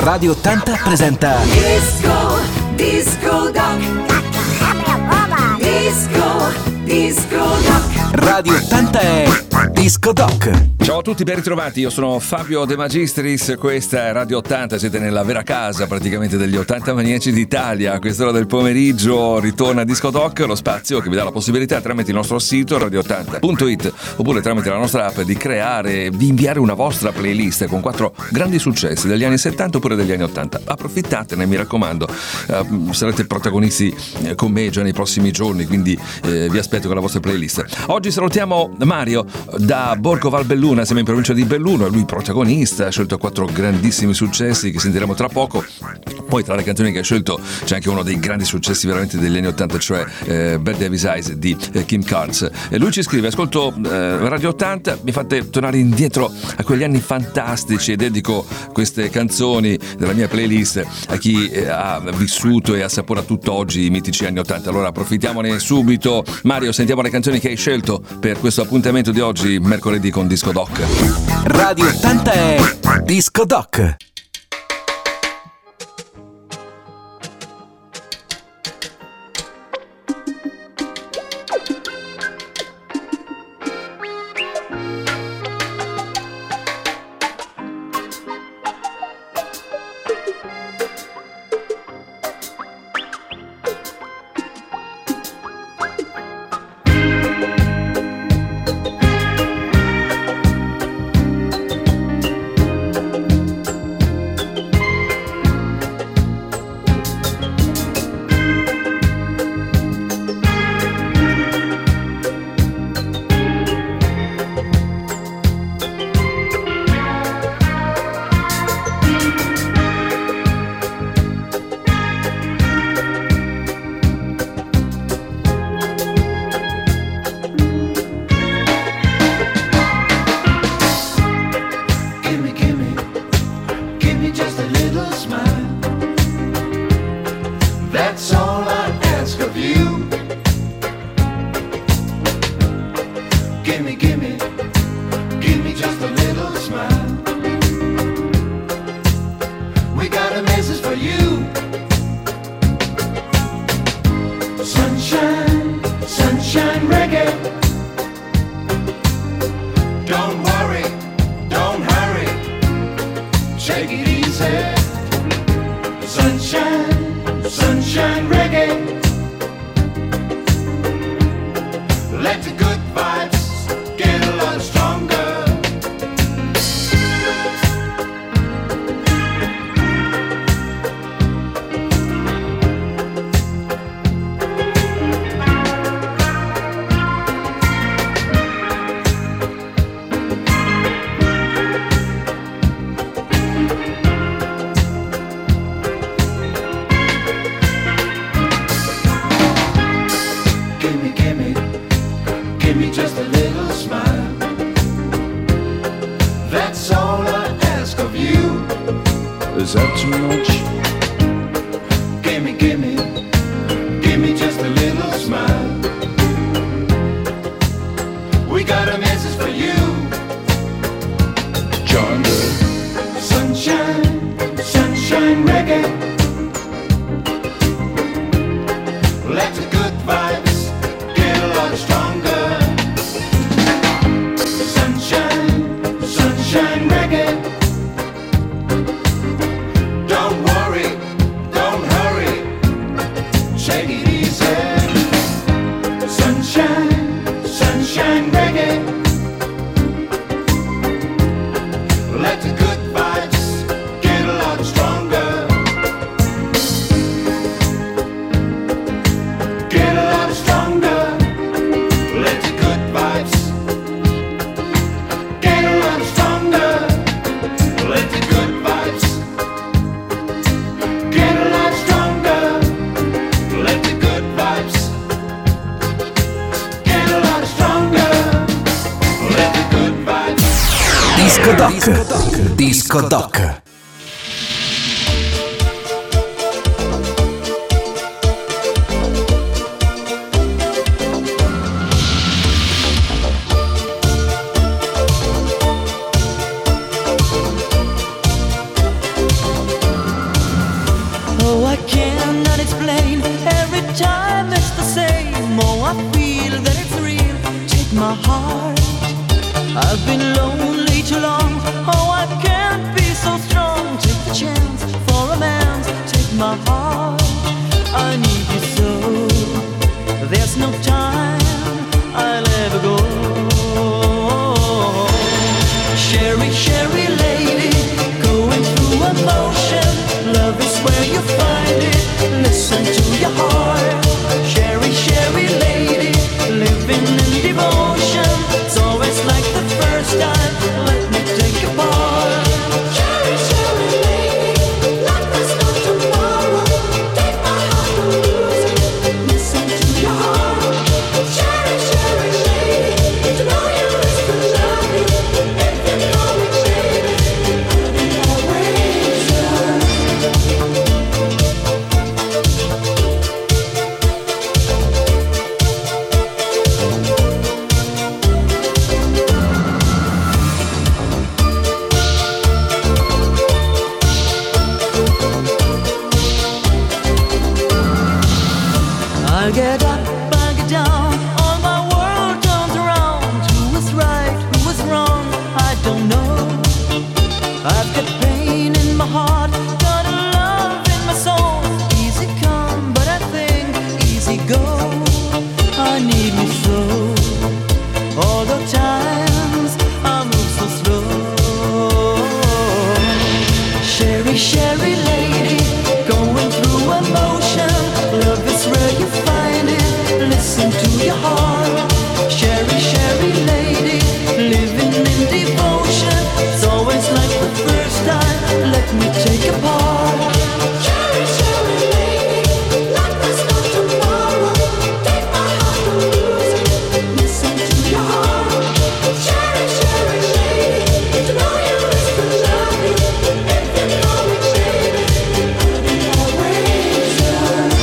Radio 80 presenta Disco Doc. Disco Doc. Radio 80 è Disco Doc. Ciao a tutti, ben ritrovati, io sono Fabio De Magistris, questa è Radio 80, siete nella vera casa praticamente degli 80 maniaci d'Italia. A quest'ora del pomeriggio ritorna Disco Doc, lo spazio che vi dà la possibilità tramite il nostro sito radio80.it oppure tramite la nostra app di creare, di inviare una vostra playlist con 4 grandi successi degli anni 70 oppure degli anni 80. Approfittatene, mi raccomando, sarete protagonisti con me già nei prossimi giorni, quindi vi aspetto con la vostra playlist. Oggi salutiamo Mario da Borgo Valbelluna, siamo in provincia di Belluno, è lui protagonista, ha scelto 4 grandissimi successi che sentiremo tra poco. Poi tra le canzoni che ha scelto c'è anche uno dei grandi successi veramente degli anni 80, cioè Bad Davis Eyes di Kim Carnes. E lui ci scrive: ascolto Radio 80, mi fate tornare indietro a quegli anni fantastici e dedico queste canzoni della mia playlist a chi ha vissuto e assapora tutt'oggi i mitici anni 80. Allora approfittiamone subito. Mario, sentiamo le canzoni che hai scelto per questo appuntamento di oggi, mercoledì con Disco Doc. Radio 80 è Disco Doc. Disco Doc. my heart. I've been lonely too long. Oh, I can't be so strong. Take the chance for romance. Take my heart. I need you so. There's no time. I'll ever go. Sherry, Sherry lady, going through emotion. Love is where you find it. Listen to your heart. Sherry, Sherry lady, living in devotion. It's always like the first time. Let me take a part. Sherry, Sherry lady, like there's no tomorrow. Take my heart and lose it. Listen to your heart. Sherry, Sherry lady, to know you is to love me. If you know me, baby, I'll be always yours. I get up, I get down, all my world turns around. Who is right, who is wrong, I don't know. I've got pain in my heart, got a love in my soul. Easy come, but I think easy go. I need you so. All the times I move so slow. Sherry, Sherry lady, going through emotion. Love is where you find it. Listen to your heart. Sherry, Sherry lady, living in devotion. It's always like the first time. Let me take a part. Sherry, Sherry lady, like there's no tomorrow. Take my heart and lose it. Listen to your heart. Sherry, Sherry lady, to know you is to love me. If you know me, baby, I'll be always yours.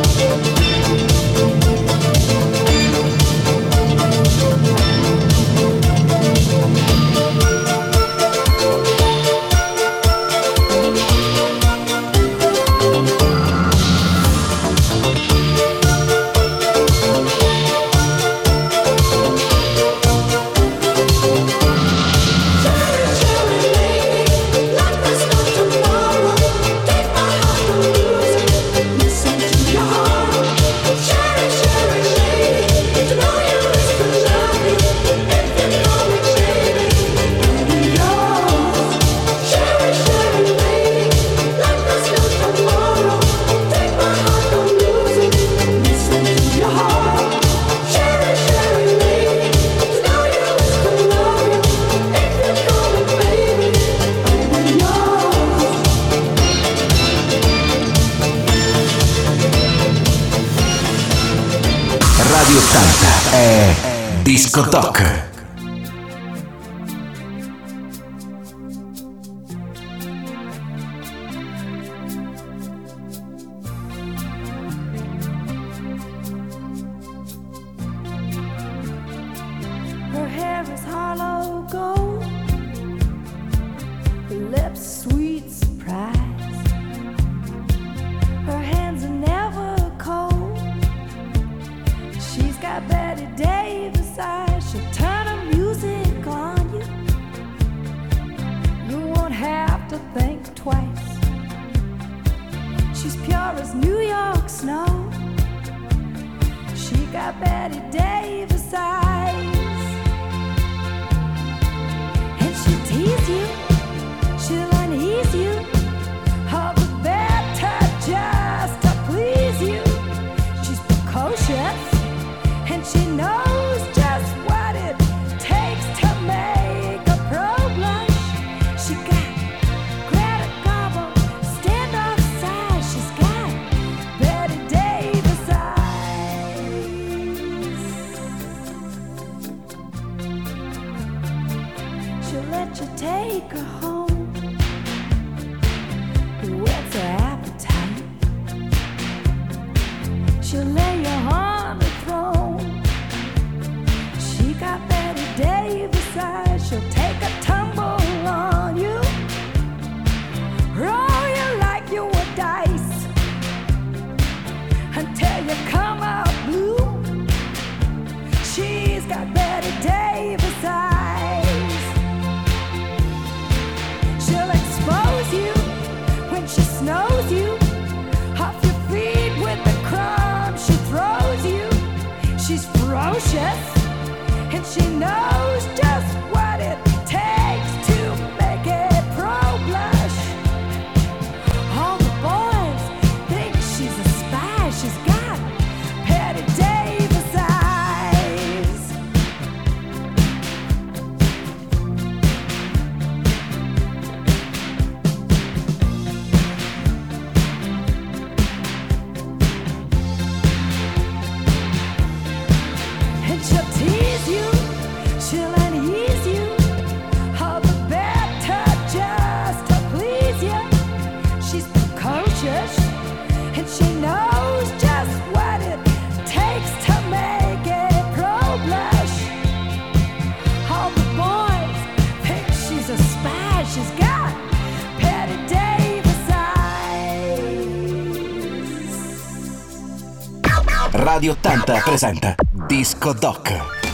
Radio 80 è Disco Doc. Her hair is hollow gold, her lips sweet surprise. Her hands are never cold. She's got Betty Davis eyes. She'll turn her music on you. You won't have to think twice. She's pure as New York snow. She got Betty Davis eyes. And she'll tease you, she'll unease you, all the better just to please you. She's precocious, and she knows just what it takes to make a pro blush. She got Greta Garbo, standoff size. She's got Betty Davis eyes. She'll let you take her Radio 80 presenta Disco Doc.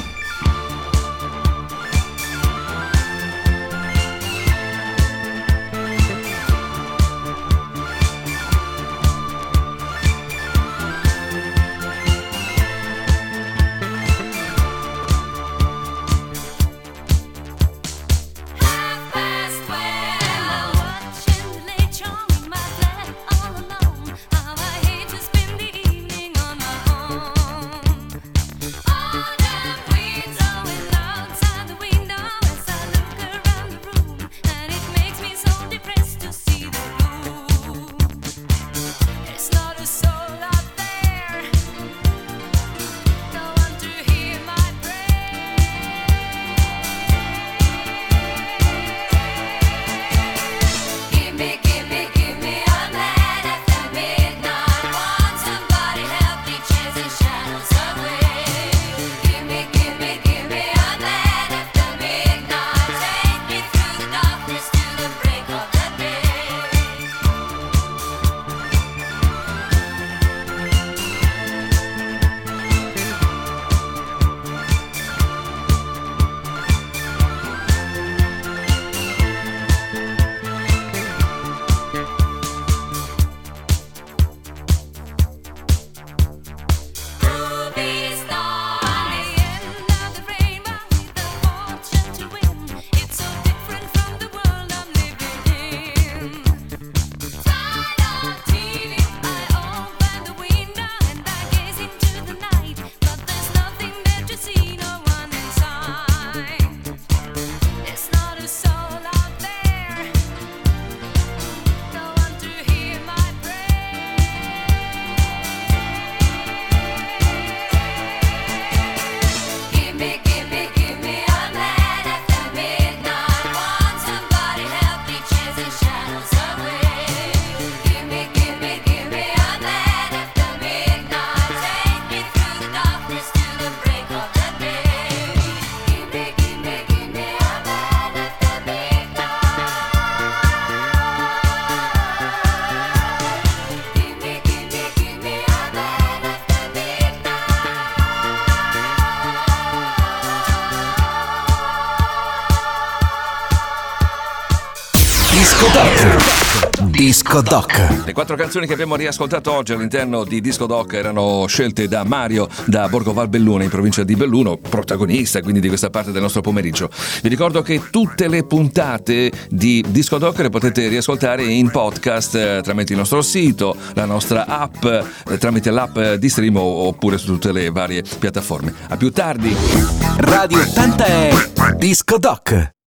Disco Doc. Le 4 canzoni che abbiamo riascoltato oggi all'interno di Disco Doc erano scelte da Mario da Borgo Valbelluna in provincia di Belluno, protagonista quindi di questa parte del nostro pomeriggio. Vi ricordo che tutte le puntate di Disco Doc le potete riascoltare in podcast tramite il nostro sito, la nostra app, tramite l'app di stream oppure su tutte le varie piattaforme. A più tardi. Radio 80 è Disco Doc.